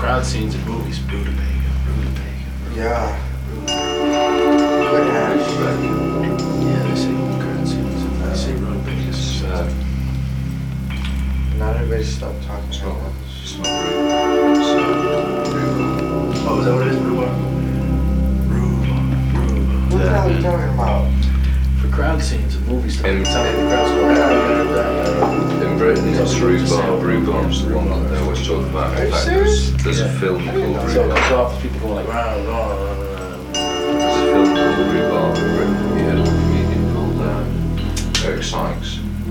crowd scenes in movies. Rutabaga. Yeah. Good hash. Yeah, they say crowd scenes. They say rutabaga. It's, Not everybody stopped talking it's about not, that. it's not rhubarb. It's rhubarb. Oh, is that what it is? Rhubarb? What the hell are you Yeah. talking about? For crowd scenes in movies, In- it's how the crowds go. In Britain, it's rhubarb. Rhubarb's the one that they always talk about. Are In you fact, serious? there's a Yeah. film I didn't called know So it Rhubarb. comes off as people going like, round, round, round, round. There's a film called Rhubarb in Britain. You heard of a comedian called Eric Sykes.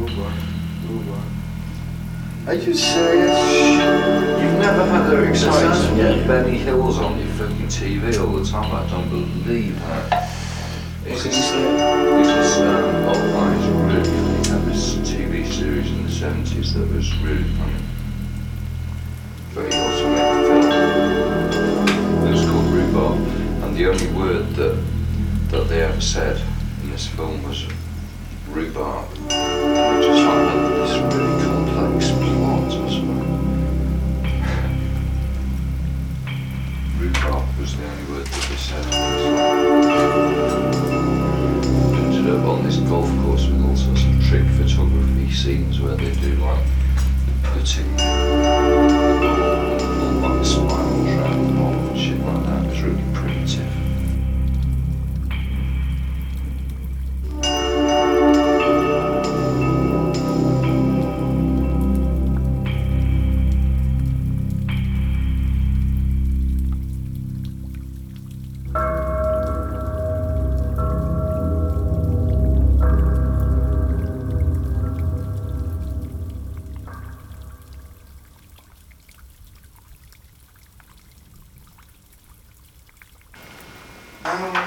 Are you serious? You've never had Eric That Sykes sounds and familiar. Benny Hills on your fucking TV all the time. I don't believe that. What He's could you this say? old guy who's really funny. He had this TV series in the 70s that was really funny. But he also made a film that was called Rhubarb, and the only word that they ever said in this film was rhubarb. And it just like had this really complex plot or something. Rhubarb was the only word that they said. Ended up on this golf course with all sorts of trick photography scenes where they do like putting all like spirals around the ball and shit like that. It was really primitive. I don't know.